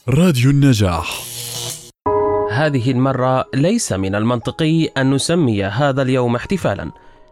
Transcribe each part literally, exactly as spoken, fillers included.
راديو النجاح. هذه المرة ليس من المنطقي أن نسمي هذا اليوم احتفالا،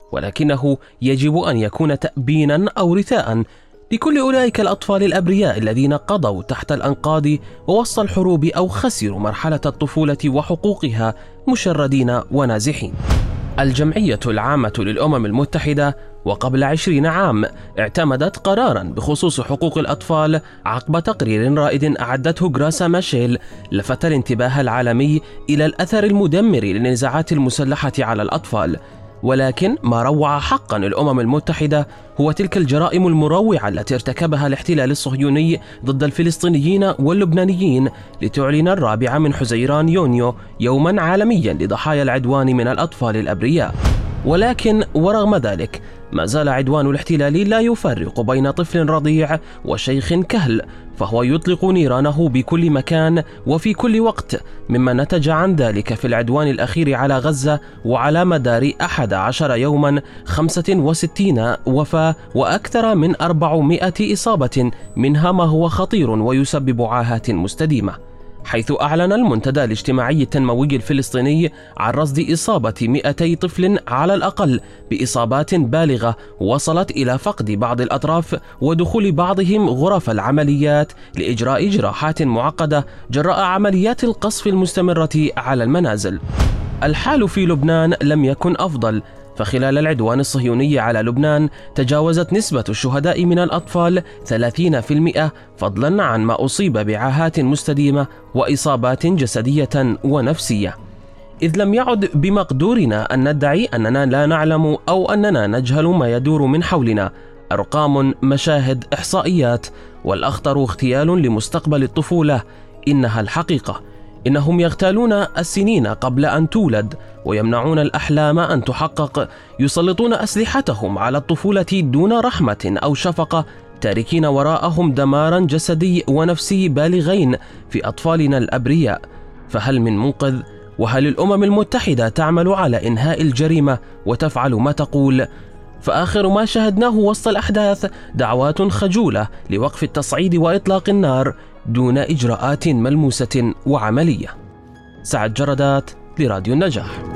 ولكنه يجب أن يكون تأبينا أو رثاء لكل أولئك الأطفال الأبرياء الذين قضوا تحت الأنقاض ووسط الحروب أو خسروا مرحلة الطفولة وحقوقها مشردين ونازحين. الجمعية العامة للأمم المتحدة وقبل عشرين عام اعتمدت قراراً بخصوص حقوق الأطفال عقب تقرير رائد أعدته غراسا ماشيل لفت الانتباه العالمي إلى الأثر المدمر للنزاعات المسلحة على الأطفال. ولكن ما روع حقاً الأمم المتحدة هو تلك الجرائم المروعة التي ارتكبها الاحتلال الصهيوني ضد الفلسطينيين واللبنانيين لتعلن الرابع من حزيران يونيو يوماً عالمياً لضحايا العدوان من الأطفال الأبرياء. ولكن ورغم ذلك ما زال عدوان الاحتلال لا يفرق بين طفل رضيع وشيخ كهل، فهو يطلق نيرانه بكل مكان وفي كل وقت، مما نتج عن ذلك في العدوان الأخير على غزة وعلى مدار أحد عشر يوما خمسة وستين وفاة وأكثر من أربعمائة إصابة، منها ما هو خطير ويسبب عاهات مستديمة، حيث أعلن المنتدى الاجتماعي التنموي الفلسطيني عن رصد إصابة مئتي طفل على الأقل بإصابات بالغة وصلت إلى فقد بعض الأطراف ودخول بعضهم غرف العمليات لإجراء جراحات معقدة جراء عمليات القصف المستمرة على المنازل. الحال في لبنان لم يكن أفضل، فخلال العدوان الصهيوني على لبنان تجاوزت نسبة الشهداء من الأطفال ثلاثين بالمئة، فضلا عن ما أصيب بعاهات مستديمة وإصابات جسدية ونفسية، إذ لم يعد بمقدورنا أن ندعي أننا لا نعلم أو أننا نجهل ما يدور من حولنا. أرقام، مشاهد، إحصائيات، والأخطر اغتيال لمستقبل الطفولة. إنها الحقيقة. إنهم يغتالون السنين قبل أن تولد ويمنعون الأحلام أن تحقق، يسلطون أسلحتهم على الطفولة دون رحمة أو شفقة، تاركين وراءهم دمارا جسدي ونفسي بالغين في أطفالنا الأبرياء. فهل من منقذ؟ وهل الأمم المتحدة تعمل على إنهاء الجريمة وتفعل ما تقول؟ فآخر ما شاهدناه وسط الأحداث دعوات خجولة لوقف التصعيد وإطلاق النار دون إجراءات ملموسة وعملية. سعد جردات لراديو النجاح.